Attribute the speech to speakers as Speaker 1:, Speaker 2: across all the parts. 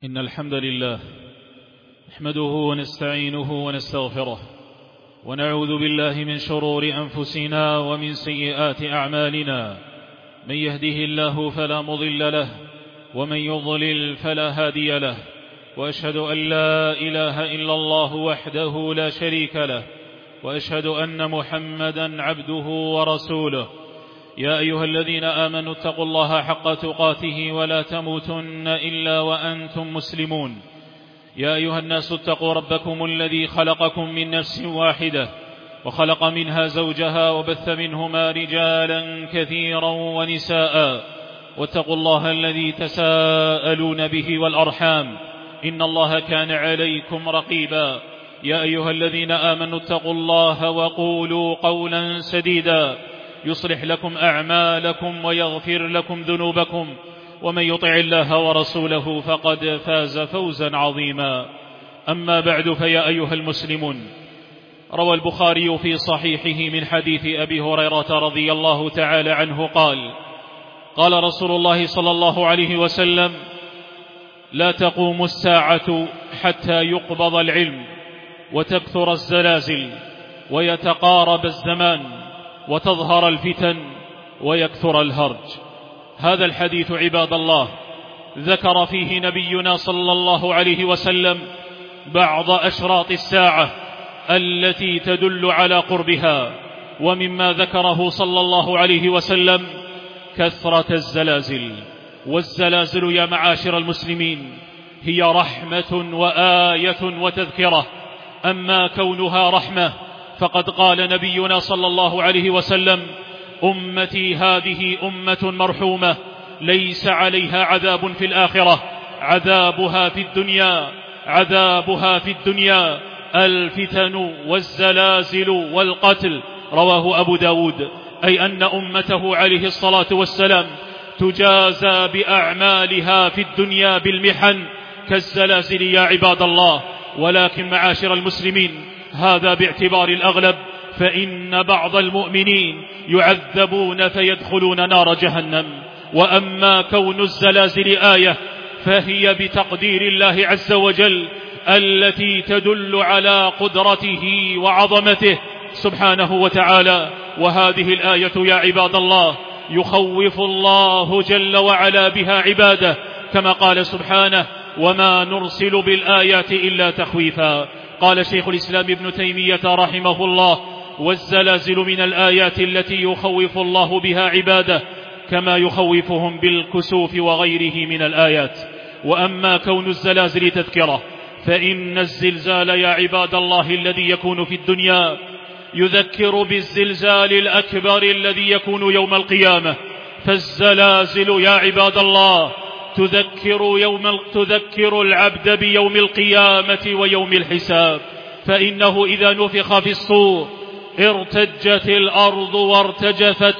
Speaker 1: إن الحمد لله نحمده ونستعينه ونستغفره ونعوذ بالله من شرور أنفسنا ومن سيئات أعمالنا. من يهده الله فلا مضل له ومن يضلل فلا هادي له، وأشهد أن لا إله إلا الله وحده لا شريك له، وأشهد أن محمدا عبده ورسوله. يا أيها الذين آمنوا اتقوا الله حق تقاته ولا تموتن إلا وأنتم مسلمون. يا أيها الناس اتقوا ربكم الذي خلقكم من نفس واحدة وخلق منها زوجها وبث منهما رجالا كثيرا ونساء، واتقوا الله الذي تساءلون به والأرحام إن الله كان عليكم رقيبا. يا أيها الذين آمنوا اتقوا الله وقولوا قولا سديدا يصلح لكم أعمالكم ويغفر لكم ذنوبكم، ومن يطع الله ورسوله فقد فاز فوزا عظيما. أما بعد، فيا أيها المسلمون، روى البخاري في صحيحه من حديث أبي هريرة رضي الله تعالى عنه قال: قال رسول الله صلى الله عليه وسلم: لا تقوم الساعة حتى يقبض العلم وتكثر الزلازل ويتقارب الزمان وتظهر الفتن ويكثر الهرج. هذا الحديث عباد الله ذكر فيه نبينا صلى الله عليه وسلم بعض أشراط الساعة التي تدل على قربها، ومما ذكره صلى الله عليه وسلم كثرة الزلازل. والزلازل يا معاشر المسلمين هي رحمة وآية وتذكرة. أما كونها رحمة فقد قال نبينا صلى الله عليه وسلم: أمتي هذه أمة مرحومة ليس عليها عذاب في الآخرة، عذابها في الدنيا الفتن والزلازل والقتل. رواه أبو داود. أي أن أمته عليه الصلاة والسلام تجازى بأعمالها في الدنيا بالمحن كالزلازل يا عباد الله. ولكن معاشر المسلمين، هذا باعتبار الأغلب، فإن بعض المؤمنين يعذبون فيدخلون نار جهنم. وأما كون الزلازل آية فهي بتقدير الله عز وجل التي تدل على قدرته وعظمته سبحانه وتعالى. وهذه الآية يا عباد الله يخوف الله جل وعلا بها عباده، كما قال سبحانه: وما نرسل بالآيات إلا تخويفا. قال شيخ الإسلام ابن تيمية رحمه الله: والزلازل من الآيات التي يخوف الله بها عباده كما يخوفهم بالكسوف وغيره من الآيات. وأما كون الزلازل تذكرة، فإن الزلزال يا عباد الله الذي يكون في الدنيا يذكر بالزلزال الأكبر الذي يكون يوم القيامة. فالزلازل يا عباد الله تذكر العبد بيوم القيامة ويوم الحساب. فإنه إذا نفخ في الصور ارتجت الأرض وارتجفت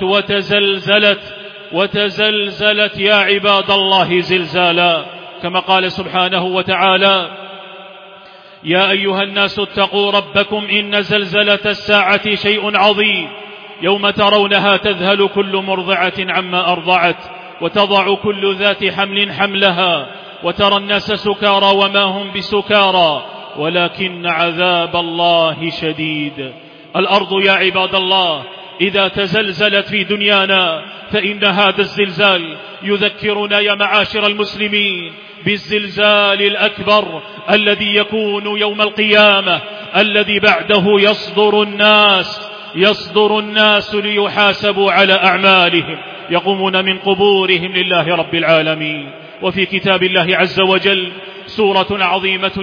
Speaker 1: وتزلزلت يا عباد الله زلزالا، كما قال سبحانه وتعالى: يا أيها الناس اتقوا ربكم إن زلزلة الساعة شيء عظيم، يوم ترونها تذهل كل مرضعة عما أرضعت وتضع كل ذات حمل حملها وترى الناس سكارى وما هم بسكارى ولكن عذاب الله شديد. الأرض يا عباد الله إذا تزلزلت في دنيانا فإن هذا الزلزال يذكرنا يا معاشر المسلمين بالزلزال الأكبر الذي يكون يوم القيامة، الذي بعده يصدر الناس ليحاسبوا على أعمالهم، يقومون من قبورهم لله رب العالمين. وفي كتاب الله عز وجل سورة عظيمة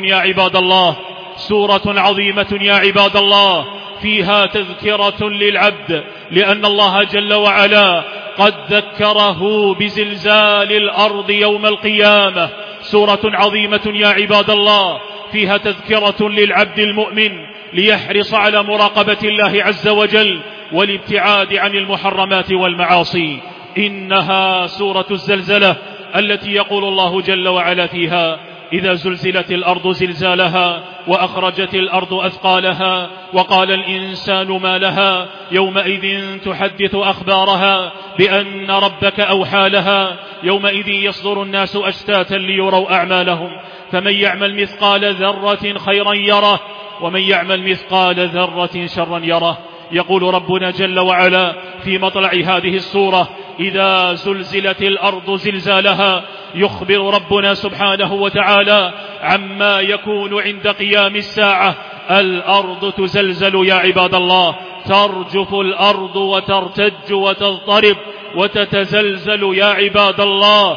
Speaker 1: يا عباد الله فيها تذكرة للعبد، لأن الله جل وعلا قد ذكره بزلزال الأرض يوم القيامة. سورة عظيمة يا عباد الله فيها تذكرة للعبد المؤمن ليحرص على مراقبة الله عز وجل والابتعاد عن المحرمات والمعاصي. إنها سورة الزلزلة التي يقول الله جل وعلا فيها: إذا زلزلت الأرض زلزالها وأخرجت الأرض أثقالها وقال الإنسان ما لها يومئذ تحدث أخبارها بأن ربك أوحى لها يومئذ يصدر الناس أشتاتا ليروا أعمالهم فمن يعمل مثقال ذرة خيرا يره ومن يعمل مثقال ذرة شرا يره. يقول ربنا جل وعلا في مطلع هذه السورة إذا زلزلت الأرض زلزالها، يخبر ربنا سبحانه وتعالى عما يكون عند قيام الساعة. الأرض تزلزل يا عباد الله، ترجف الأرض وترتج وتضطرب وتتزلزل يا عباد الله،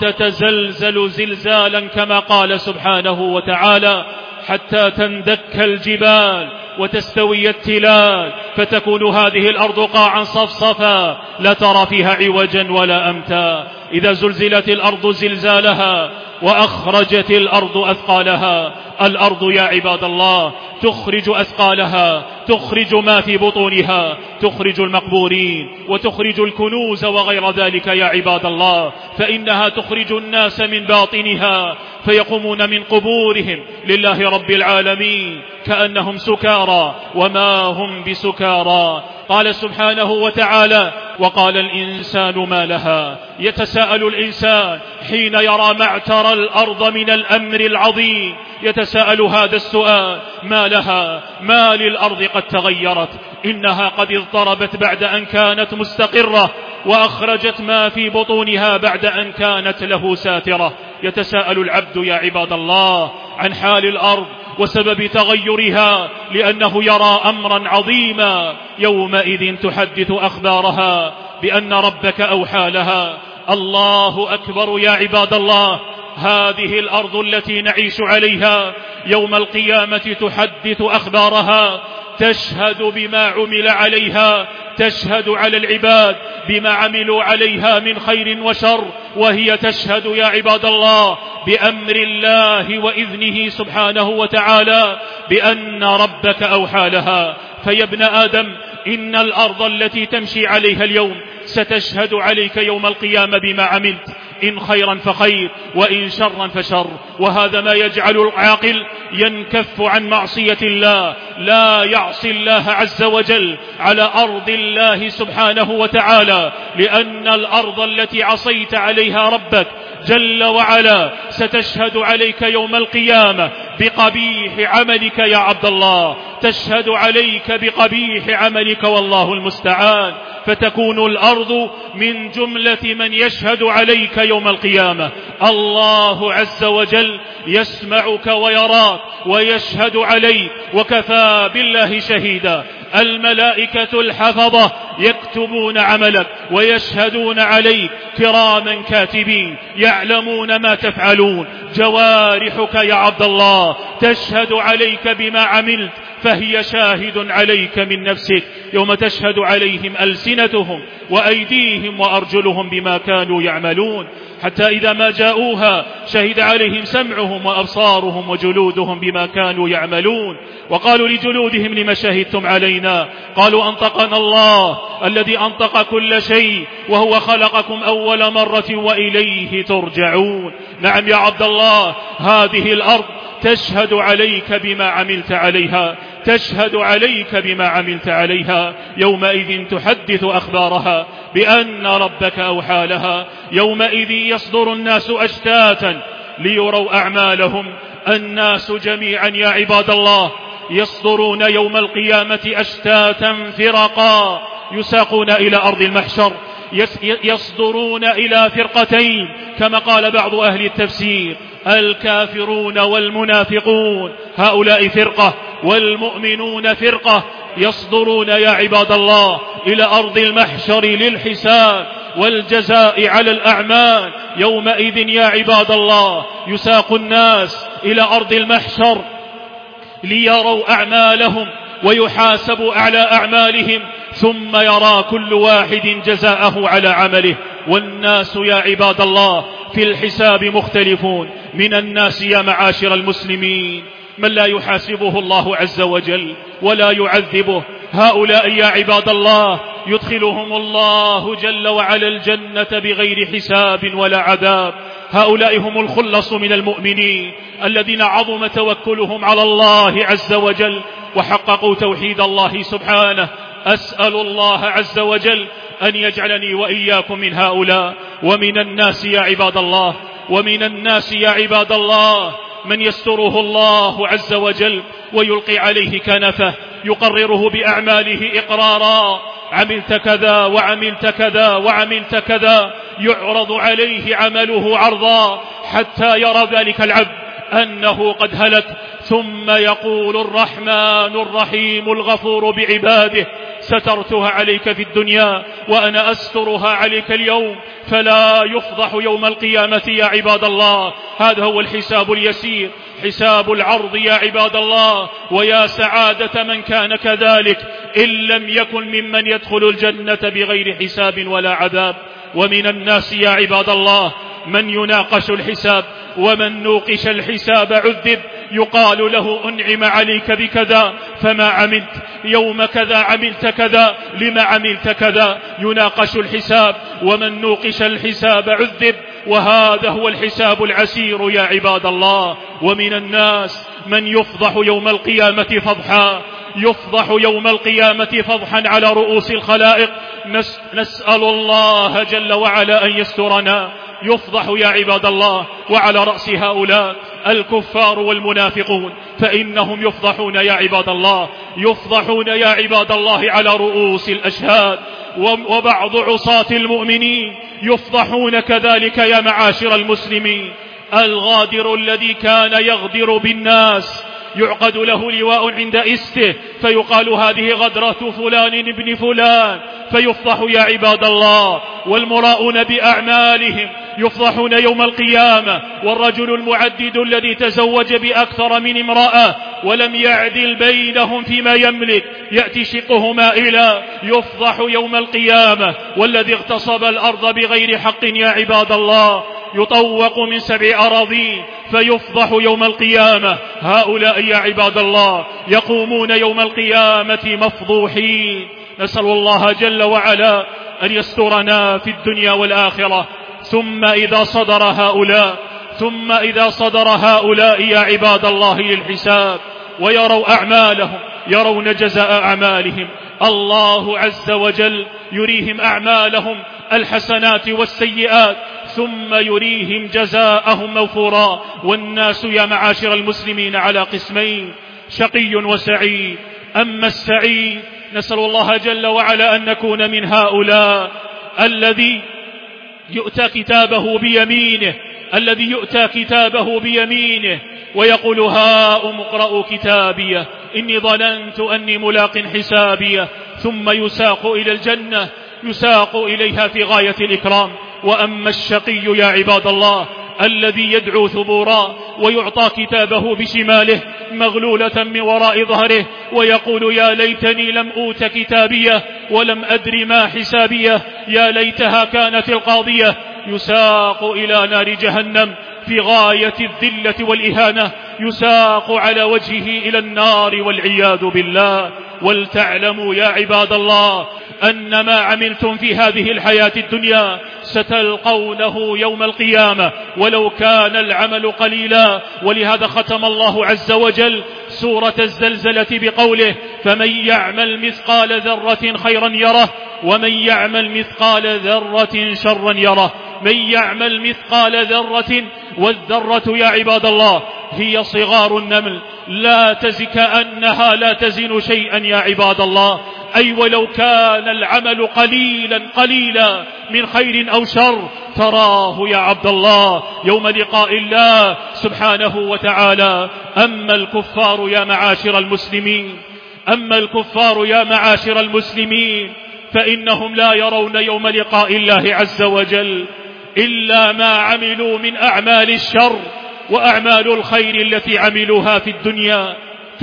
Speaker 1: وتتزلزل زلزالا كما قال سبحانه وتعالى حتى تندك الجبال وتستوي التلال فتكون هذه الأرض قاعا صفصفا لا ترى فيها عوجا ولا أمتا. إذا زلزلت الأرض زلزالها وأخرجت الأرض أثقالها، الأرض يا عباد الله تخرج أثقالها، تخرج ما في بطونها، تخرج المقبورين وتخرج الكنوز وغير ذلك يا عباد الله، فإنها تخرج الناس من باطنها فيقومون من قبورهم لله رب العالمين كأنهم سكارى وما هم بسكارى. قال سبحانه وتعالى وقال الإنسان ما لها. يتساءل الإنسان حين يرى معتر الأرض من الأمر العظيم، يتساءل هذا السؤال: ما لها؟ ما للأرض قد تغيرت؟ إنها قد اضطربت بعد أن كانت مستقرة، وأخرجت ما في بطونها بعد أن كانت له ساترة. يتساءل العبد يا عباد الله عن حال الأرض وسبب تغيرها، لأنه يرى أمرا عظيما. يومئذ تحدث أخبارها بأن ربك أوحى لها. الله أكبر يا عباد الله. هذه الأرض التي نعيش عليها يوم القيامة تحدث أخبارها، تشهد بما عمل عليها، تشهد على العباد بما عملوا عليها من خير وشر، وهي تشهد يا عباد الله بأمر الله وإذنه سبحانه وتعالى بأن ربك أوحى لها. فيا ابن آدم، إن الأرض التي تمشي عليها اليوم ستشهد عليك يوم القيامة بما عملت، إن خيرا فخير وإن شرا فشر. وهذا ما يجعل العاقل ينكف عن معصية الله، لا يعصي الله عز وجل على أرض الله سبحانه وتعالى، لأن الأرض التي عصيت عليها ربك جل وعلا ستشهد عليك يوم القيامة بقبيح عملك يا عبد الله، تشهد عليك بقبيح عملك والله المستعان. فتكون الأرض من جملة من يشهد عليك يوم القيامة. الله عز وجل يسمعك ويراك ويشهد عليك، وكفى بالله شهيدا. الملائكة الحفظة يكتبون عملك ويشهدون عليك كراما كاتبين يعلمون ما تفعلون. جوارحك يا عبد الله تشهد عليك بما عملت، فهي شاهد عليك من نفسك يوم تشهد عليهم ألسنتهم وأيديهم وأرجلهم بما كانوا يعملون، حتى إذا ما جاءوها شهد عليهم سمعهم وأبصارهم وجلودهم بما كانوا يعملون. وقالوا لجلودهم: لما شهدتم علينا؟ قالوا: أنطقنا الله الذي أنطق كل شيء وهو خلقكم أول مرة وإليه ترجعون. نعم يا عبد الله، هذه الأرض تشهد عليك بما عملت عليها، تشهد عليك بما عملت عليها. يومئذ تحدث أخبارها بأن ربك أوحى لها. يومئذ يصدر الناس أشتاتا ليروا أعمالهم. الناس جميعا يا عباد الله يصدرون يوم القيامة أشتاتا فرقا، يساقون إلى أرض المحشر، يصدرون إلى فرقتين كما قال بعض أهل التفسير: الكافرون والمنافقون، هؤلاء فرقة، والمؤمنون فرقة. يصدرون يا عباد الله إلى أرض المحشر للحساب والجزاء على الأعمال. يومئذ يا عباد الله يساق الناس إلى أرض المحشر ليروا أعمالهم ويحاسبوا على أعمالهم، ثم يرى كل واحد جزاءه على عمله. والناس يا عباد الله في الحساب مختلفون. من الناس يا معاشر المسلمين من لا يحاسبه الله عز وجل ولا يعذبه. هؤلاء يا عباد الله يدخلهم الله جل وعلا الجنة بغير حساب ولا عذاب. هؤلاء هم الخلص من المؤمنين الذين عظم توكلهم على الله عز وجل وحققوا توحيد الله سبحانه. أسأل الله عز وجل أن يجعلني وإياكم من هؤلاء. ومن الناس يا عباد الله، ومن الناس يا عباد الله من يستره الله عز وجل ويلقي عليه كنفه، يقرره بأعماله إقرارا: عملت كذا وعملت كذا وعملت كذا، يعرض عليه عمله عرضا حتى يرى ذلك العبد أنه قد هلك، ثم يقول الرحمن الرحيم الغفور بعباده: سترتها عليك في الدنيا وأنا أسترها عليك اليوم، فلا يفضح يوم القيامة يا عباد الله. هذا هو الحساب اليسير، حساب العرض يا عباد الله. ويا سعادة من كان كذلك إن لم يكن ممن يدخل الجنة بغير حساب ولا عذاب. ومن الناس يا عباد الله من يناقش الحساب، ومن نوقش الحساب عذب. يقال له: أنعم عليك بكذا فما عملت، يوم كذا عملت كذا، لما عملت كذا. يناقش الحساب، ومن نوقش الحساب عذب، وهذا هو الحساب العسير يا عباد الله. ومن الناس من يفضح يوم القيامة فضحا، يفضح يوم القيامة فضحا على رؤوس الخلائق. نسأل الله جل وعلا أن يسترنا. يفضح يا عباد الله، وعلى رأس هؤلاء الكفار والمنافقون، فإنهم يفضحون يا عباد الله، يفضحون يا عباد الله على رؤوس الأشهاد. وبعض عصاة المؤمنين يفضحون كذلك يا معاشر المسلمين. الغادر الذي كان يغدر بالناس يعقد له لواء عند إسته، فيقال: هذه غدرة فلان ابن فلان، فيفضح يا عباد الله. والمراؤون بأعمالهم يفضحون يوم القيامة. والرجل المعدد الذي تزوج بأكثر من امرأة ولم يعدل بينهم فيما يملك، يأتي شقه مائلا، يفضح يوم القيامة. والذي اغتصب الأرض بغير حق يا عباد الله يطوق من 7 أراضين، فيفضح يوم القيامة. هؤلاء يا عباد الله يقومون يوم القيامة مفضوحين. نسأل الله جل وعلا أن يسترنا في الدنيا والآخرة. ثم إذا صدر هؤلاء يا عباد الله للحساب ويروا أعمالهم، يرون جزاء أعمالهم، الله عز وجل يريهم أعمالهم الحسنات والسيئات، ثم يريهم جزاءهم موفورا. والناس يا معاشر المسلمين على قسمين: شقي وسعيد. أما السعيد نسأل الله جل وعلا أن نكون من هؤلاء الذي يؤتى كتابه بيمينه ويقول: هاؤم اقرءوا كتابيه إني ظننت أني ملاق حسابيه، ثم يساق إلى الجنة، يساق إليها في غاية الإكرام. وأما الشقي يا عباد الله الذي يدعو ثبورا ويعطى كتابه بشماله مغلولة من وراء ظهره، ويقول: يا ليتني لم أوت كتابيه ولم أدر ما حسابيه، يا ليتها كانت القاضية. يساق إلى نار جهنم في غاية الذلة والإهانة، يساق على وجهه إلى النار والعياذ بالله. ولتعلموا يا عباد الله أن ما عملتم في هذه الحياة الدنيا ستلقونه يوم القيامة ولو كان العمل قليلا. ولهذا ختم الله عز وجل سورة الزلزلة بقوله: فمن يعمل مثقال ذرة خيرا يره ومن يعمل مثقال ذرة شرا يره. من يعمل مثقال ذرة، والذرة يا عباد الله هي صغار النمل، لا تزك أنها لا تزن شيئا يا عباد الله. أي ولو كان العمل قليلا من خير أو شر تراه يا عبد الله يوم لقاء الله سبحانه وتعالى. أما الكفار يا معاشر المسلمين فإنهم لا يرون يوم لقاء الله عز وجل إلا ما عملوا من أعمال الشر، وأعمال الخير التي عملوها في الدنيا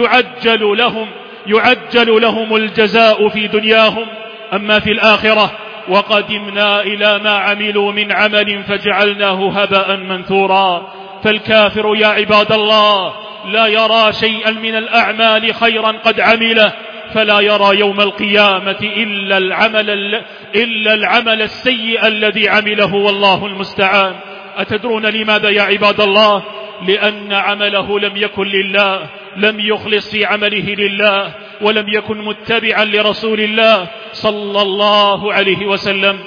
Speaker 1: يعجل لهم الجزاء في دنياهم. أما في الآخرة وقدمنا إلى ما عملوا من عمل فجعلناه هباء منثورا. فالكافر يا عباد الله لا يرى شيئا من الأعمال خيرا قد عمله، فلا يرى يوم القيامة إلا العمل السيء الذي عمله، والله المستعان. أتدرون لماذا يا عباد الله؟ لأن عمله لم يكن لله، لم يخلص في عمله لله، ولم يكن متبعا لرسول الله صلى الله عليه وسلم.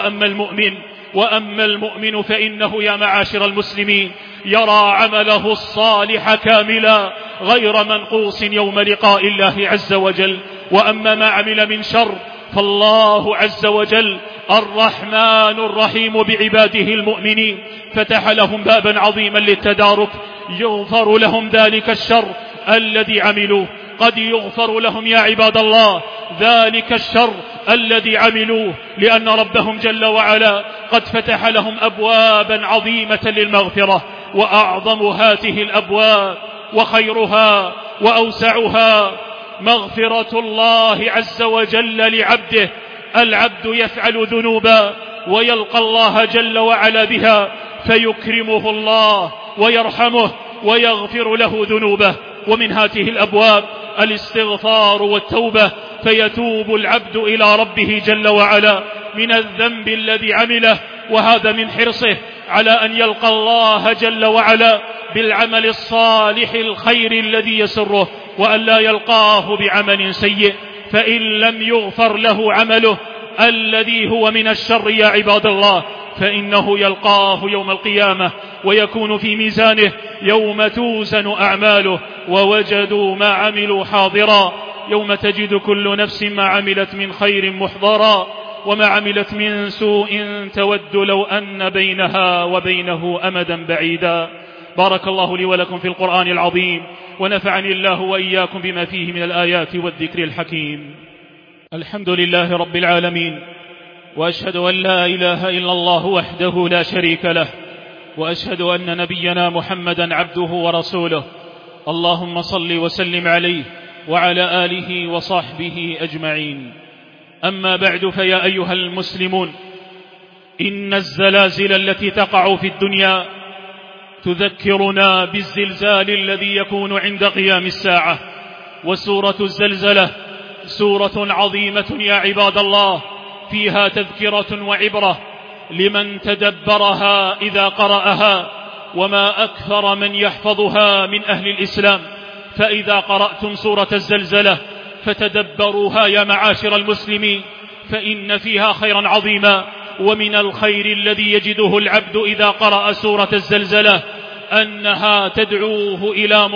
Speaker 1: وأما المؤمن فإنه يا معاشر المسلمين يرى عمله الصالح كاملا غير منقوص يوم لقاء الله عز وجل. وأما ما عمل من شر فالله عز وجل الرحمن الرحيم بعباده المؤمنين فتح لهم بابا عظيما للتدارك، يغفر لهم ذلك الشر الذي عملوه. قد يغفر لهم يا عباد الله ذلك الشر الذي عملوه، لأن ربهم جل وعلا قد فتح لهم أبوابا عظيمة للمغفرة، وأعظم هذه الأبواب وخيرها وأوسعها مغفرة الله عز وجل لعبده. العبد يفعل ذنوبا ويلقى الله جل وعلا بها فيكرمه الله ويرحمه ويغفر له ذنوبه. ومن هذه الأبواب الاستغفار والتوبة، فيتوب العبد إلى ربه جل وعلا من الذنب الذي عمله، وهذا من حرصه على أن يلقى الله جل وعلا بالعمل الصالح الخير الذي يسره، وأن لا يلقاه بعمل سيء، فإن لم يغفر له عمله الذي هو من الشر يا عباد الله فإنه يلقاه يوم القيامة ويكون في ميزانه يوم توزن أعماله ووجدوا ما عملوا حاضرا، يوم تجد كل نفس ما عملت من خير محضرا وما عملت من سوء تود لو أن بينها وبينه أمدا بعيدا. بارك الله لي ولكم في القرآن العظيم، ونفعني الله وإياكم بما فيه من الآيات والذكر الحكيم. الحمد لله رب العالمين، وأشهد أن لا إله إلا الله وحده لا شريك له، وأشهد أن نبينا محمدا عبده ورسوله. اللهم صل وسلم عليه وعلى آله وصحبه أجمعين. أما بعد، فيا أيها المسلمون، إن الزلازل التي تقع في الدنيا تذكرنا بالزلزال الذي يكون عند قيام الساعة. وسورة الزلزلة سورة عظيمة يا عباد الله، فيها تذكرة وعبرة لمن تدبرها إذا قرأها، وما أكثر من يحفظها من أهل الإسلام. فإذا قرأتم سورة الزلزلة فتدبروها يا معاشر المسلمين، فإن فيها خيرا عظيما. ومن الخير الذي يجده العبد إذا قرأ سورة الزلزلة أنها تدعوه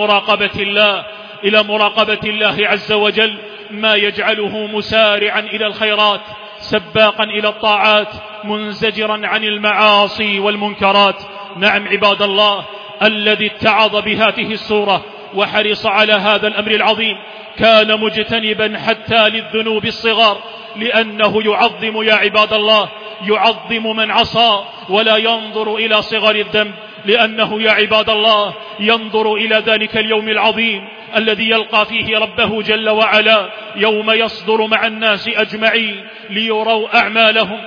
Speaker 1: إلى مراقبة الله عز وجل، ما يجعله مسارعا إلى الخيرات، سباقا إلى الطاعات، منزجرا عن المعاصي والمنكرات. نعم عباد الله، الذي اتعظ بهذه السورة وحرص على هذا الأمر العظيم كان مجتنبا حتى للذنوب الصغار، لأنه يعظم يا عباد الله، يعظم من عصى ولا ينظر إلى صغر الذنب، لأنه يا عباد الله ينظر إلى ذلك اليوم العظيم الذي يلقى فيه ربه جل وعلا، يوم يصدر مع الناس أجمعين ليروا أعمالهم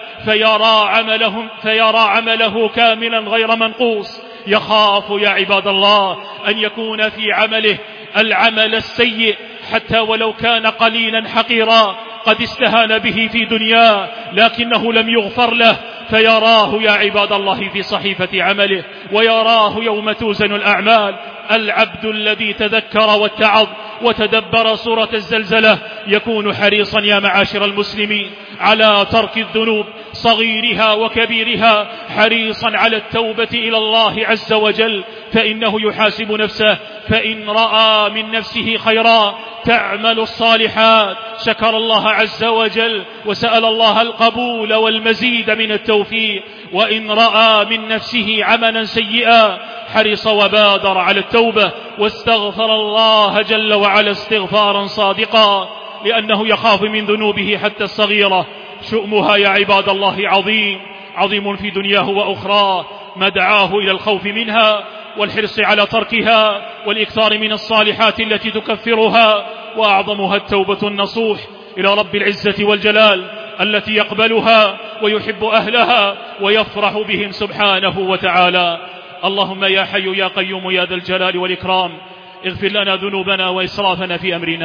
Speaker 1: فيرى عمله كاملا غير منقوص. يخاف يا عباد الله أن يكون في عمله العمل السيء حتى ولو كان قليلا حقيرا قد استهان به في دنياه لكنه لم يغفر له، فيراه يا عباد الله في صحيفة عمله، ويراه يوم توزن الأعمال. العبد الذي تذكر واتعظ وتدبر سورة الزلزلة يكون حريصا يا معاشر المسلمين على ترك الذنوب صغيرها وكبيرها، حريصا على التوبة إلى الله عز وجل، فإنه يحاسب نفسه، فإن رأى من نفسه خيرا تعمل الصالحات شكر الله عز وجل وسأل الله القبول والمزيد من التوفيق، وإن رأى من نفسه عملا سيئا حرص وبادر على التوبة واستغفر الله جل وعلا استغفارا صادقا، لأنه يخاف من ذنوبه حتى الصغيرة. شؤمها يا عباد الله عظيم في دنياه وأخراه، ما دعاه إلى الخوف منها والحرص على تركها والإكثار من الصالحات التي تكفرها، وأعظمها التوبة النصوح إلى رب العزة والجلال التي يقبلها ويحب أهلها ويفرح بهم سبحانه وتعالى. اللهم يا حي يا قيوم يا ذا الجلال والإكرام، اغفر لنا ذنوبنا وإسرافنا في أمرنا،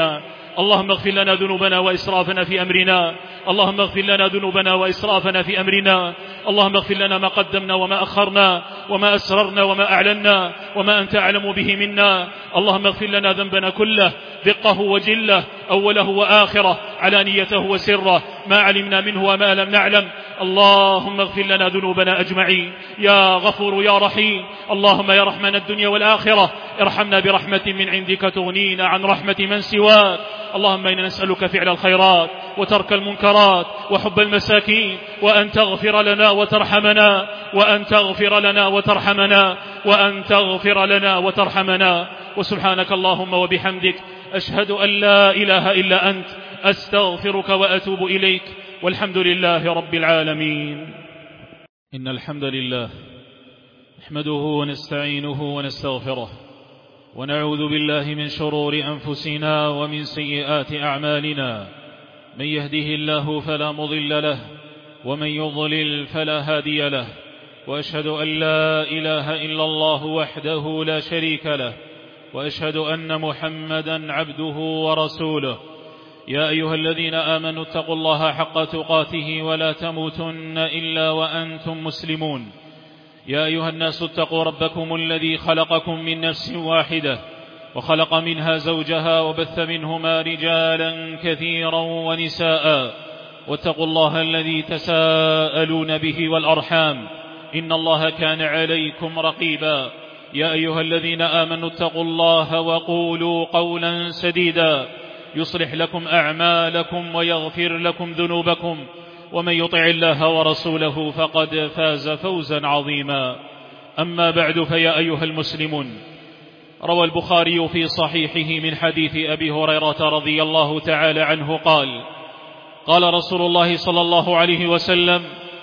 Speaker 1: اللهم اغفر لنا ذنوبنا وإسرافنا في أمرنا، اللهم اغفر لنا ذنوبنا وإسرافنا في أمرنا، اللهم اغفر لنا ما قدمنا وما أخرنا وما أسررنا وما أعلنا وما أنت أعلم به منا. اللهم اغفر لنا ذنبنا كله، دقه وجله، أوله وآخره، علانيته وسره، ما علمنا منه وما لم نعلم. اللهم اغفر لنا ذنوبنا أجمعين يا غفور يا رحيم. اللهم يا رحمن الدنيا والآخرة ارحمنا برحمة من عندك تغنينا عن رحمة من سواك. اللهم إنا نسألك فعل الخيرات وترك المنكرات وحب المساكين، وأن تغفر لنا وترحمنا، وأن تغفر لنا وترحمنا، وأن تغفر لنا وترحمنا. وسبحانك اللهم وبحمدك أشهد أن لا إله إلا أنت، أستغفرك وأتوب إليك، والحمد لله رب العالمين. إن الحمد لله نحمده ونستعينه ونستغفره، ونعوذ بالله من شرور أنفسنا ومن سيئات أعمالنا. من يهده الله فلا مضل له، ومن يضلل فلا هادي له، وأشهد أن لا إله إلا الله وحده لا شريك له، وأشهد أن محمدا عبده ورسوله. يا أيها الذين آمنوا اتقوا الله حق تقاته ولا تموتن إلا وأنتم مسلمون. يا أيها الناس اتقوا ربكم الذي خلقكم من نفس واحدة، وخلق منها زوجها، وبث منهما رجالا كثيرا ونساء، واتقوا الله الذي تساءلون به والأرحام، إن الله كان عليكم رقيبا. يا أيها الذين آمنوا اتقوا الله وقولوا قولا سديدا يصلح لكم أعمالكم ويغفر لكم ذنوبكم، ومن يطع الله ورسوله فقد فاز فوزا عظيما. أما بعد، فيا أيها المسلمون، روى البخاري في صحيحه من حديث أبي هريرة رضي الله تعالى عنه قال: قال رسول الله صلى الله عليه وسلم: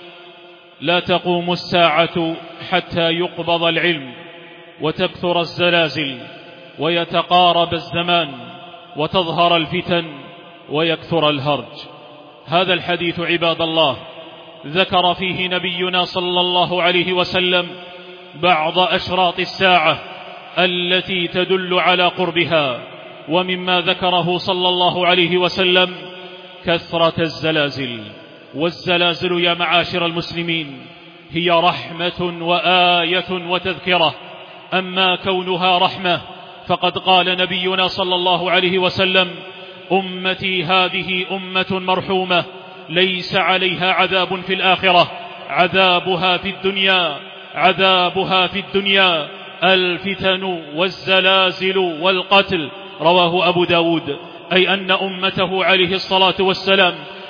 Speaker 1: لا تقوم الساعة حتى يقبض العلم، وتكثر الزلازل، ويتقارب الزمان، وتظهر الفتن، ويكثر الهرج. هذا الحديث عباد الله ذكر فيه نبينا صلى الله عليه وسلم بعض أشراط الساعة التي تدل على قربها، ومما ذكره صلى الله عليه وسلم كثرة الزلازل. والزلازل يا معاشر المسلمين هي رحمة وآية وتذكرة. أما كونها رحمة فقد قال نبينا صلى الله عليه وسلم: أمتي هذه أمة مرحومة ليس عليها عذاب في الآخرة، عذابها في الدنيا، عذابها في الدنيا الفتن والزلازل والقتل. رواه أبو داود. أي أن أمته عليه الصلاة والسلام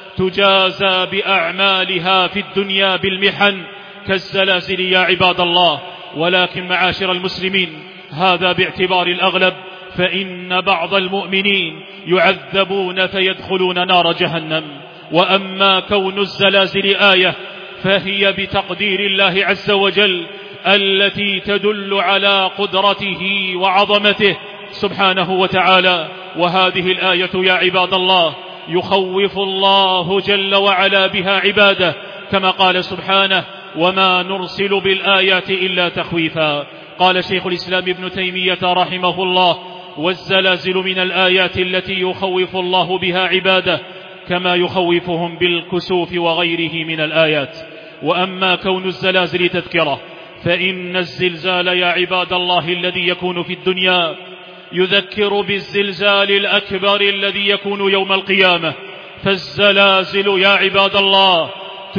Speaker 1: تجازى بأعمالها في الدنيا بالمحن كالزلازل يا عباد الله. ولكن معاشر المسلمين، هذا باعتبار الأغلب، فإن بعض المؤمنين يعذبون فيدخلون نار جهنم. وأما كون الزلازل آية فهي بتقدير الله عز وجل التي تدل على قدرته وعظمته سبحانه وتعالى. وهذه الآية يا عباد الله يخوف الله جل وعلا بها عباده، كما قال سبحانه: وما نرسل بالآيات إلا تخويفا. قال شيخ الإسلام ابن تيمية رحمه الله: والزلازل من الآيات التي يخوف الله بها عباده كما يخوفهم بالكسوف وغيره من الآيات. وأما كون الزلازل تذكرة، فإن الزلزال يا عباد الله الذي يكون في الدنيا يذكر بالزلزال الأكبر الذي يكون يوم القيامة. فالزلازل يا عباد الله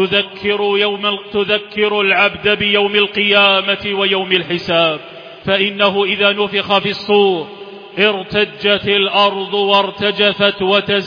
Speaker 1: تذكر العبد بيوم القيامة ويوم الحساب. فإنه إذا نفخ في الصور ارتجت الأرض وارتجفت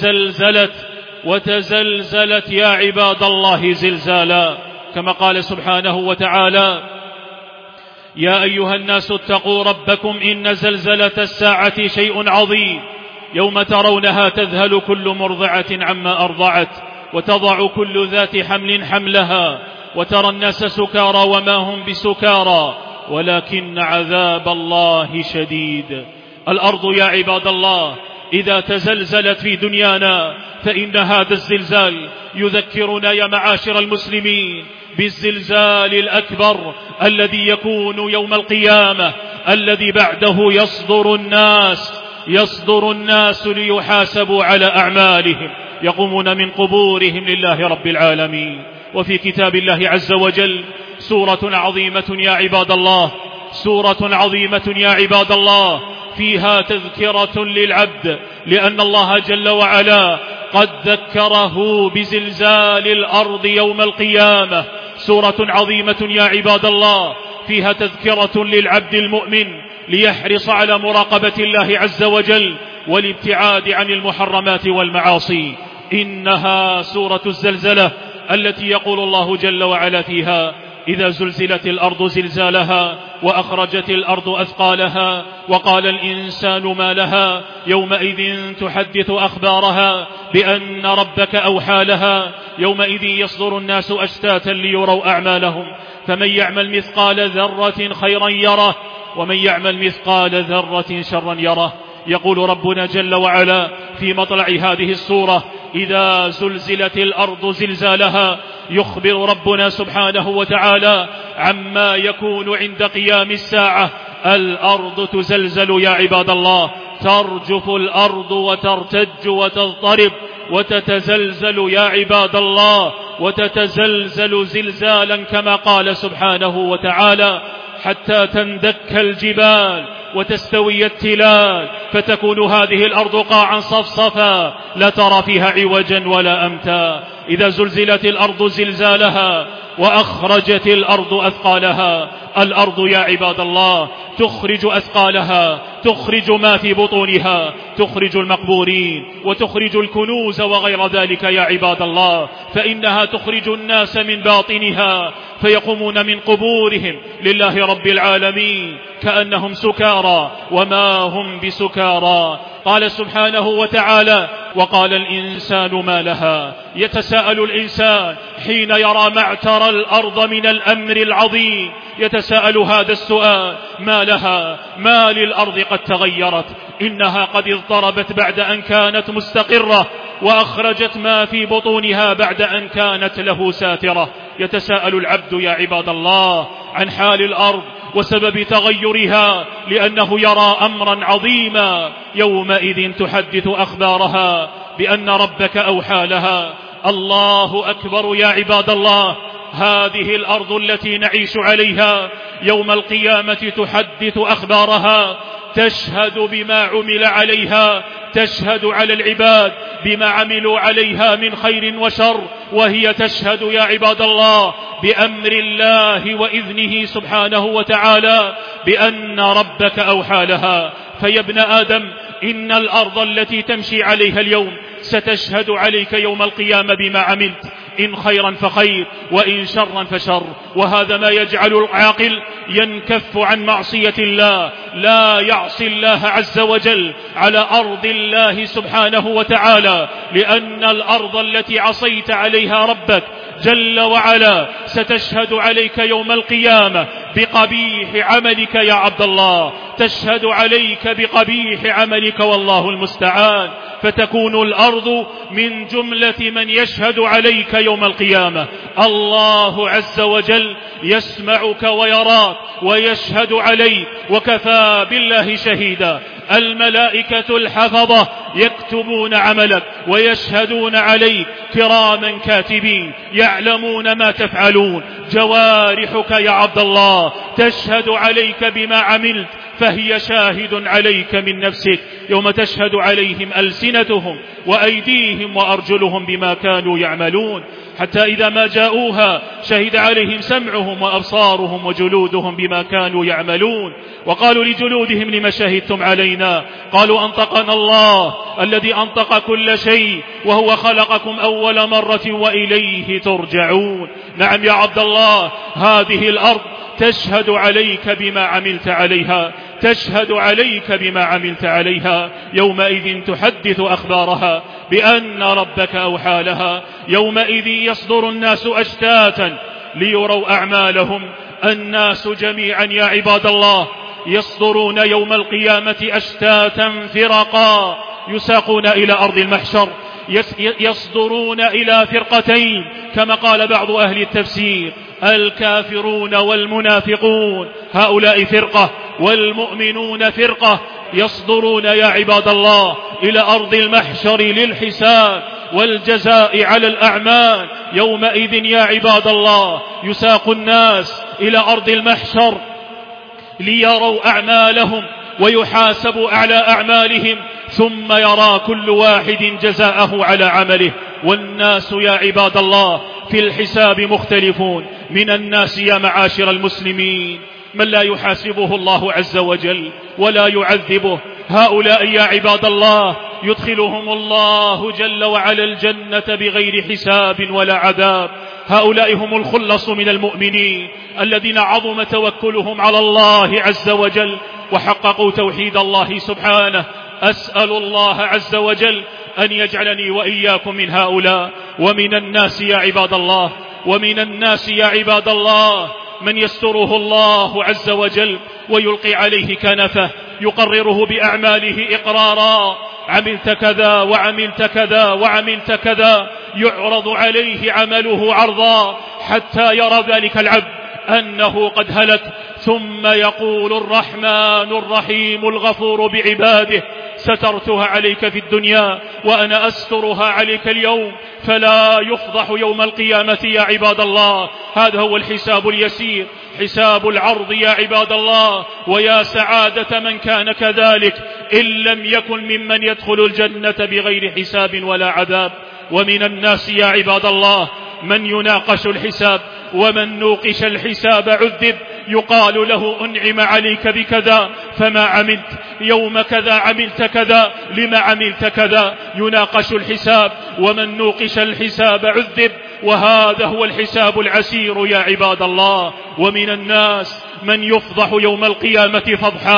Speaker 1: وتزلزلت يا عباد الله زلزالا، كما قال سبحانه وتعالى: يا أيها الناس اتقوا ربكم إن زلزلة الساعة شيء عظيم، يوم ترونها تذهل كل مرضعة عما أرضعت، وتضع كل ذات حمل حملها، وترى الناس سكارى وما هم بسكارى ولكن عذاب الله شديد. الأرض يا عباد الله إذا تزلزلت في دنيانا فإن هذا الزلزال يذكرنا يا معاشر المسلمين بالزلزال الأكبر الذي يكون يوم القيامة، الذي بعده يصدر الناس يصدر الناس ليحاسبوا على أعمالهم، يقومون من قبورهم لله رب العالمين. وفي كتاب الله عز وجل سورة عظيمة يا عباد الله، سورة عظيمة يا عباد الله، فيها تذكرة للعبد، لأن الله جل وعلا قد ذكره بزلزال الأرض يوم القيامة. سورة عظيمة يا عباد الله فيها تذكرة للعبد المؤمن ليحرص على مراقبة الله عز وجل والابتعاد عن المحرمات والمعاصي. إنها سورة الزلزلة التي يقول الله جل وعلا فيها: إذا زلزلت الأرض زلزالها وأخرجت الأرض أثقالها وقال الإنسان ما لها يومئذ تحدث أخبارها بأن ربك أوحى لها يومئذ يصدر الناس أشتاتا ليروا أعمالهم فمن يعمل مثقال ذرة خيرا يره ومن يعمل مثقال ذرة شرا يره. يقول ربنا جل وعلا في مطلع هذه السورة: إذا زلزلت الأرض زلزالها، يخبر ربنا سبحانه وتعالى عما يكون عند قيام الساعة. الأرض تزلزل يا عباد الله، ترجف الأرض وترتج وتضطرب وتتزلزل يا عباد الله، وتتزلزل زلزالا كما قال سبحانه وتعالى: حتى تندك الجبال وتستوي التلال فتكون هذه الأرض قاعا صفصفا لا ترى فيها عوجا ولا أمتا. إذا زلزلت الأرض زلزالها وأخرجت الأرض أثقالها. الأرض يا عباد الله تخرج أثقالها، تخرج ما في بطونها، تخرج المقبورين وتخرج الكنوز وغير ذلك يا عباد الله، فإنها تخرج الناس من باطنها فيقومون من قبورهم لله رب العالمين كأنهم سكارى وما هم بسكارى. قال سبحانه وتعالى: وقال الإنسان ما لها. يتساءل الإنسان حين يرى معتر الأرض من الأمر العظيم، يتساءل هذا السؤال: ما لها؟ ما للأرض قد تغيرت؟ إنها قد اضطربت بعد أن كانت مستقرة، وأخرجت ما في بطونها بعد أن كانت له ساترة. يتساءل العبد يا عباد الله عن حال الأرض وسبب تغيرها، لأنه يرى أمرا عظيما. يومئذ تحدث أخبارها بأن ربك أوحى لها. الله أكبر يا عباد الله. هذه الأرض التي نعيش عليها يوم القيامة تحدث أخبارها، تشهد بما عمل عليها، تشهد على العباد بما عملوا عليها من خير وشر، وهي تشهد يا عباد الله بأمر الله وإذنه سبحانه وتعالى بأن ربك أوحى لها. فيا ابن آدم، إن الأرض التي تمشي عليها اليوم ستشهد عليك يوم القيامة بما عملت، إن خيرا فخير وإن شرا فشر. وهذا ما يجعل العاقل ينكف عن معصية الله، لا يعصي الله عز وجل على أرض الله سبحانه وتعالى، لأن الأرض التي عصيت عليها ربك جل وعلا ستشهد عليك يوم القيامة بقبيح عملك يا عبد الله، تشهد عليك بقبيح عملك والله المستعان. فتكون الأرض من جملة من يشهد عليك يوم القيامة. الله عز وجل يسمعك ويراك ويشهد عليك، وكفى بالله شهيدا. الملائكة الحفظة يكتبون عملك ويشهدون عليك كراما كاتبين يعلمون ما تفعلون. جوارحك يا عبد الله تشهد عليك بما عملت، فهي شاهد عليك من نفسك يوم تشهد عليهم ألسنتهم وأيديهم وأرجلهم بما كانوا يعملون، حتى إذا ما جاءوها شهد عليهم سمعهم وأبصارهم وجلودهم بما كانوا يعملون. وقالوا لجلودهم لما شهدتم علينا؟ قالوا أنطقنا الله الذي أنطق كل شيء وهو خلقكم أول مرة وإليه ترجعون. نعم يا عبد الله، هذه الأرض تشهد عليك بما عملت عليها، تشهد عليك بما عملت عليها. يومئذ تحدث أخبارها بأن ربك أوحى لها. يومئذ يصدر الناس أشتاتا ليروا أعمالهم. الناس جميعا يا عباد الله يصدرون يوم القيامة أشتاتا فرقا، يساقون إلى أرض المحشر، يصدرون إلى فرقتين كما قال بعض أهل التفسير: الكافرون والمنافقون، هؤلاء فرقة، والمؤمنون فرقة. يصدرون يا عباد الله إلى أرض المحشر للحساب والجزاء على الأعمال. يومئذ يا عباد الله يساق الناس إلى أرض المحشر ليروا أعمالهم ويحاسبوا على أعمالهم، ثم يرى كل واحد جزاءه على عمله. والناس يا عباد الله في الحساب مختلفون. من الناس يا معاشر المسلمين من لا يحاسبه الله عز وجل ولا يعذبه. هؤلاء يا عباد الله يدخلهم الله جل وعلا الجنة بغير حساب ولا عذاب. هؤلاء هم الخلص من المؤمنين الذين عظم توكلهم على الله عز وجل وحققوا توحيد الله سبحانه. أسأل الله عز وجل أن يجعلني وإياكم من هؤلاء. ومن الناس يا عباد الله من يستره الله عز وجل ويلقي عليه كنفه يقرره بأعماله إقرارا: عملت كذا وعملت كذا وعملت كذا. يعرض عليه عمله عرضا حتى يرى ذلك العبد أنه قد هلك، ثم يقول الرحمن الرحيم الغفور بعباده: سترتها عليك في الدنيا وأنا أسترها عليك اليوم، فلا يفضح يوم القيامة يا عباد الله. هذا هو الحساب اليسير، حساب العرض يا عباد الله. ويا سعادة من كان كذلك إن لم يكن ممن يدخل الجنة بغير حساب ولا عذاب. ومن الناس يا عباد الله من يناقش الحساب، ومن نوقش الحساب عذب. يقال له: أنعم عليك بكذا فما عملت، يوم كذا عملت كذا، لما عملت كذا. يناقش الحساب، ومن نوقش الحساب عذب. وهذا هو الحساب العسير يا عباد الله. ومن الناس من يفضح يوم القيامة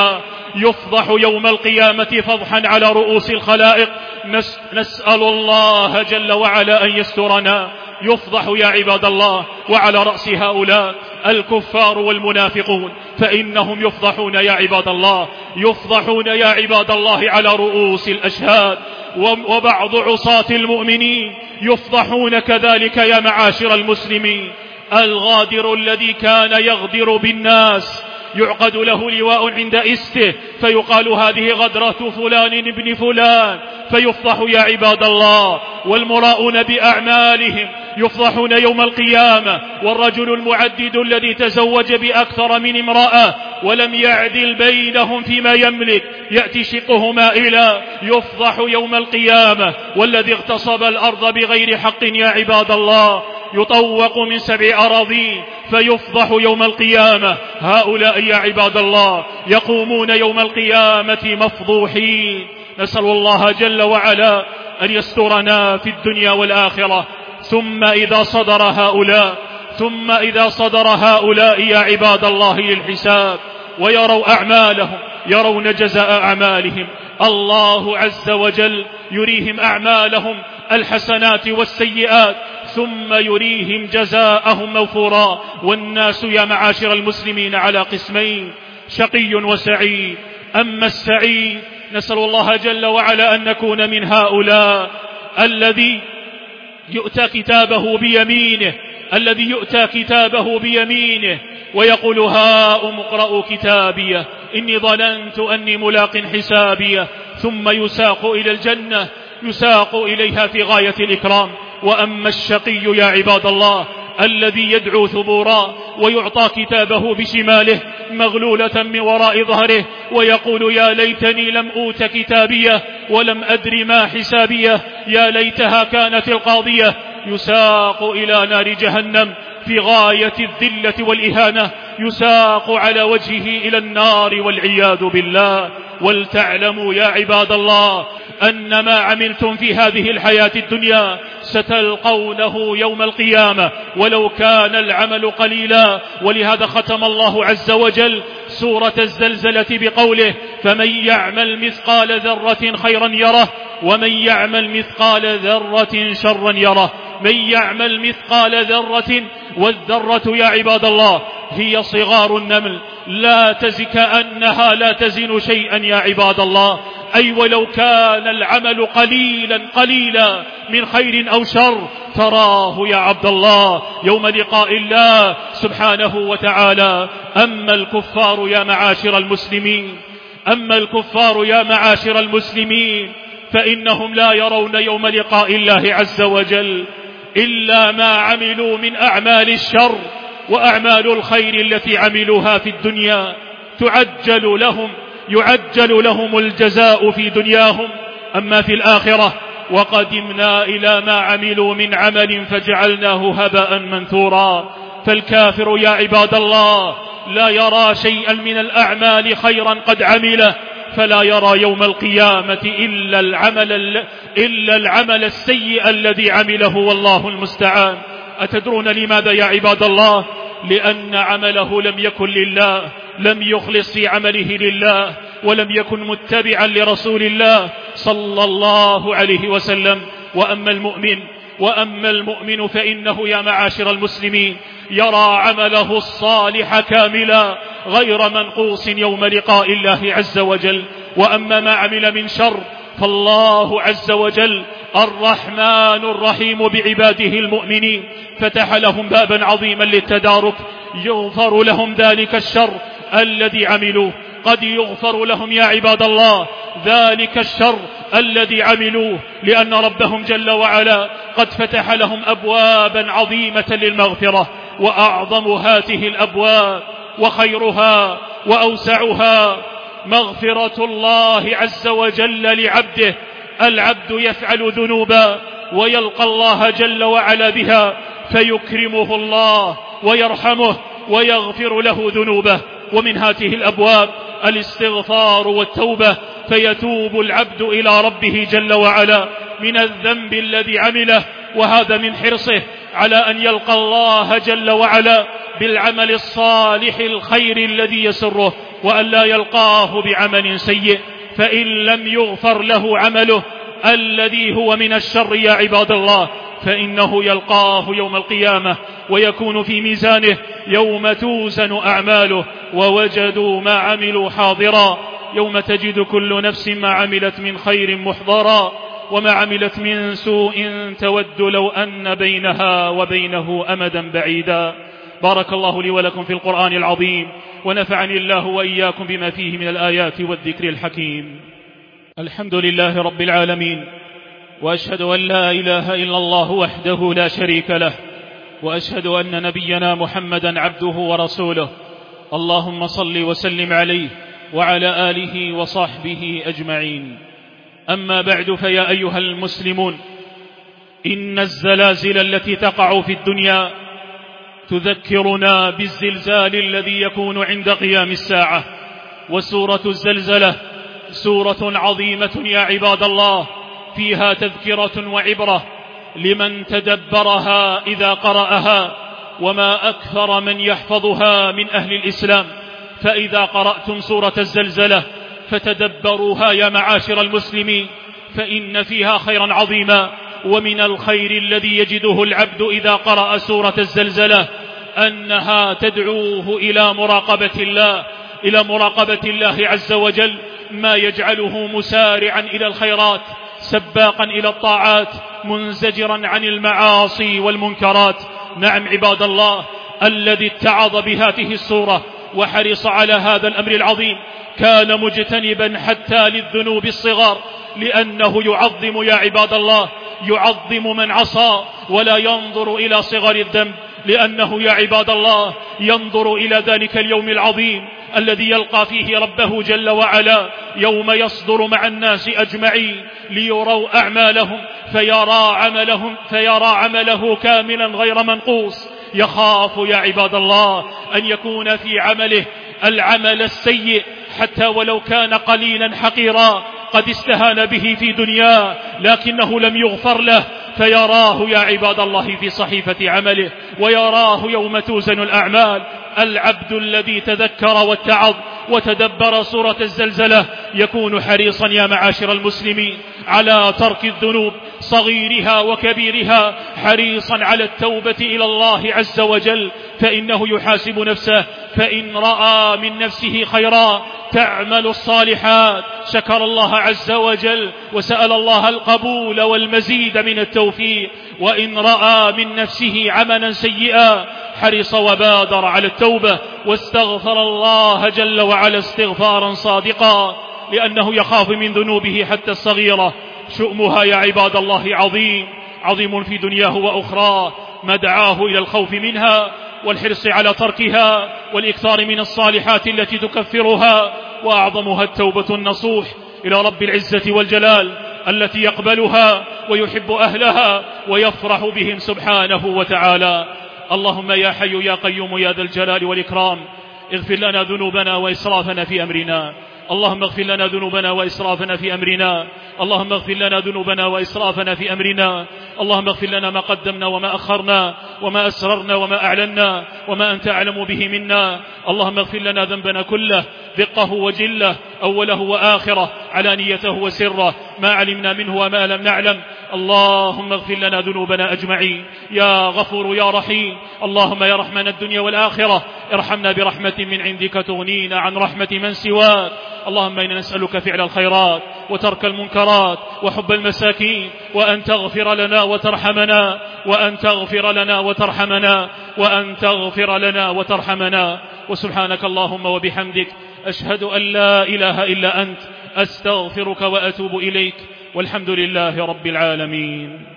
Speaker 1: فضحا على رؤوس الخلائق. نسأل الله جل وعلا أن يسترنا. يفضح يا عباد الله، وعلى رأس هؤلاء الكفار والمنافقون، فإنهم يفضحون يا عباد الله على رؤوس الأشهاد. وبعض عصاة المؤمنين يفضحون كذلك يا معاشر المسلمين. الغادر الذي كان يغدر بالناس يعقد له لواء عند إسته فيقال: هذه غدرة فلان ابن فلان، فيفضح يا عباد الله. والمراؤون بأعمالهم يفضحون يوم القيامة. والرجل المعدد الذي تزوج بأكثر من امرأة ولم يعدل بينهم فيما يملك يأتي شقه مائلا يفضح يوم القيامة. والذي اغتصب الأرض بغير حق يا عباد الله يطوق من 7 أراضين فيفضح يوم القيامة. هؤلاء يا عباد الله يقومون يوم القيامة مفضوحين. نسأل الله جل وعلا أن يسترنا في الدنيا والآخرة. ثم إذا صدر هؤلاء يا عباد الله للحساب ويروا أعمالهم، يرون جزاء أعمالهم، الله عز وجل يريهم أعمالهم الحسنات والسيئات، ثم يريهم جزاءهم موفورا. والناس يا معاشر المسلمين على قسمين: شقي وسعيد. أما السعيد نسأل الله جل وعلا أن نكون من هؤلاء الذي يؤتى كتابه بيمينه ويقول: هاؤم اقرءوا كتابيه إني ظننت أني ملاق حسابيه. ثم يساق إلى الجنة، يساق إليها في غاية الإكرام. وأما الشقي يا عباد الله الذي يدعو ثبورا ويعطى كتابه بشماله مغلولة من وراء ظهره ويقول: يا ليتني لم أوت كتابيه ولم أدر ما حسابيه، يا ليتها كانت القاضية. يساق إلى نار جهنم في غاية الذلة والإهانة، يساق على وجهه إلى النار والعياذ بالله. ولتعلموا يا عباد الله أن ما عملتم في هذه الحياة الدنيا ستلقونه يوم القيامة ولو كان العمل قليلا. ولهذا ختم الله عز وجل سورة الزلزلة بقوله: فمن يعمل مثقال ذرة خيرا يره ومن يعمل مثقال ذرة شرا يره. من يعمل مثقال ذرة، والذرة يا عباد الله هي صغار النمل، لا كأنها لا تزن شيئا يا عباد الله. أي ولو كان العمل قليلا من خير أو شر تراه يا عبد الله يوم لقاء الله سبحانه وتعالى. أما الكفار يا معاشر المسلمين أما الكفار يا معاشر المسلمين فإنهم لا يرون يوم لقاء الله عز وجل إلا ما عملوا من أعمال الشر، وأعمال الخير التي عملوها في الدنيا يعجل لهم الجزاء في دنياهم. أما في الآخرة وقدمنا إلى ما عملوا من عمل فجعلناه هباء منثورا. فالكافر يا عباد الله لا يرى شيئا من الأعمال خيرا قد عمله، فلا يرى يوم القيامة إلا العمل السيء الذي عمله، والله المستعان. أتدرون لماذا يا عباد الله؟ لأن عمله لم يكن لله، لم يخلص في عمله لله، ولم يكن متبعا لرسول الله صلى الله عليه وسلم. وأما المؤمن فإنه يا معاشر المسلمين يرى عمله الصالح كاملا غير منقوص يوم لقاء الله عز وجل. وأما ما عمل من شر فالله عز وجل الرحمن الرحيم بعباده المؤمنين فتح لهم بابا عظيما للتدارك، يغفر لهم ذلك الشر الذي عملوه. قد يغفر لهم يا عباد الله ذلك الشر الذي عملوه، لأن ربهم جل وعلا قد فتح لهم أبوابا عظيمة للمغفرة، وأعظم هذه الأبواب وخيرها وأوسعها مغفرة الله عز وجل لعبده. العبد يفعل ذنوبا ويلقى الله جل وعلا بها فيكرمه الله ويرحمه ويغفر له ذنوبه. ومن هذه الأبواب الاستغفار والتوبة، فيتوب العبد إلى ربه جل وعلا من الذنب الذي عمله، وهذا من حرصه على أن يلقى الله جل وعلا بالعمل الصالح الخير الذي يسره، وأن لا يلقاه بعمل سيء. فإن لم يغفر له عمله الذي هو من الشر يا عباد الله فإنه يلقاه يوم القيامة ويكون في ميزانه يوم توزن أعماله ووجدوا ما عملوا حاضرا، يوم تجد كل نفس ما عملت من خير محضرا وما عملت من سوء تود لو أن بينها وبينه أمدا بعيدا. بارك الله لي ولكم في القرآن العظيم، ونفعني الله وإياكم بما فيه من الآيات والذكر الحكيم. الحمد لله رب العالمين، وأشهد أن لا إله إلا الله وحده لا شريك له، وأشهد أن نبينا محمدا عبده ورسوله. اللهم صل وسلم عليه وعلى آله وصحبه أجمعين. أما بعد، فيا أيها المسلمون، إن الزلازل التي تقع في الدنيا تذكرنا بالزلزال الذي يكون عند قيام الساعة. وسورة الزلزلة سورة عظيمة يا عباد الله، فيها تذكرة وعبرة لمن تدبرها إذا قرأها، وما أكثر من يحفظها من أهل الإسلام. فإذا قرأتم سورة الزلزلة فتدبروها يا معاشر المسلمين، فإن فيها خيرا عظيما. ومن الخير الذي يجده العبد إذا قرأ سورة الزلزلة أنها تدعوه إلى مراقبة الله عز وجل، ما يجعله مسارعا إلى الخيرات، سباقا إلى الطاعات، منزجرا عن المعاصي والمنكرات. نعم عباد الله، الذي اتعظ بهذه السورة وحرص على هذا الأمر العظيم كان مجتنبا حتى للذنوب الصغار، لأنه يعظم يا عباد الله، يعظم من عصى ولا ينظر إلى صغر الذنب، لأنه يا عباد الله ينظر إلى ذلك اليوم العظيم الذي يلقى فيه ربه جل وعلا، يوم يصدر مع الناس أجمعين ليروا أعمالهم فيرى عمله كاملا غير منقوص. يخاف يا عباد الله أن يكون في عمله العمل السيء حتى ولو كان قليلا حقيرا قد استهان به في دنياه لكنه لم يغفر له، فيراه يا عباد الله في صحيفة عمله، ويراه يوم توزن الأعمال. العبد الذي تذكر واتعظ وتدبر سورة الزلزلة يكون حريصا يا معاشر المسلمين على ترك الذنوب صغيرها وكبيرها، حريصا على التوبة إلى الله عز وجل، فإنه يحاسب نفسه، فإن رأى من نفسه خيرا تعمل الصالحات شكر الله عز وجل وسأل الله القبول والمزيد من التوفيق، وإن رأى من نفسه عملا سيئا حرص وبادر على التوبة واستغفر الله جل وعلا استغفارا صادقا، لأنه يخاف من ذنوبه حتى الصغيرة. شؤمها يا عباد الله عظيم، عظيم في دنياه وأخراه، ما دعاه إلى الخوف منها والحرص على تركها والإكثار من الصالحات التي تكفرها. وأعظمها التوبة النصوح إلى رب العزة والجلال التي يقبلها ويحب أهلها ويفرح بهم سبحانه وتعالى. اللهم يا حي يا قيوم يا ذا الجلال والإكرام، اغفر لنا ذنوبنا وإسرافنا في أمرنا. اللهم اغفر لنا ذنوبنا وإسرافنا في أمرنا. اللهم اغفر لنا ذنوبنا وإسرافنا في أمرنا. اللهم اغفر لنا ما قدمنا وما أخرنا وما أسررنا وما أعلنا وما أنت أعلم به منا. اللهم اغفر لنا ذنبنا كله، دقه وجله، أوله وآخره، علانيته وسره، ما علمنا منه وما لم نعلم. اللهم اغفر لنا ذنوبنا أجمعين يا غفور يا رحيم. اللهم يا رحمن الدنيا والآخرة ارحمنا برحمة من عندك تغنينا عن رحمة من سواك. اللهم إنا نسألك فعل الخيرات وترك المنكرات وحب المساكين، وأن تغفر لنا وترحمنا، وأن تغفر لنا وترحمنا، وأن تغفر لنا وترحمنا. وسبحانك اللهم وبحمدك أشهد أن لا إله إلا أنت، أستغفرك وأتوب إليك، والحمد لله رب العالمين.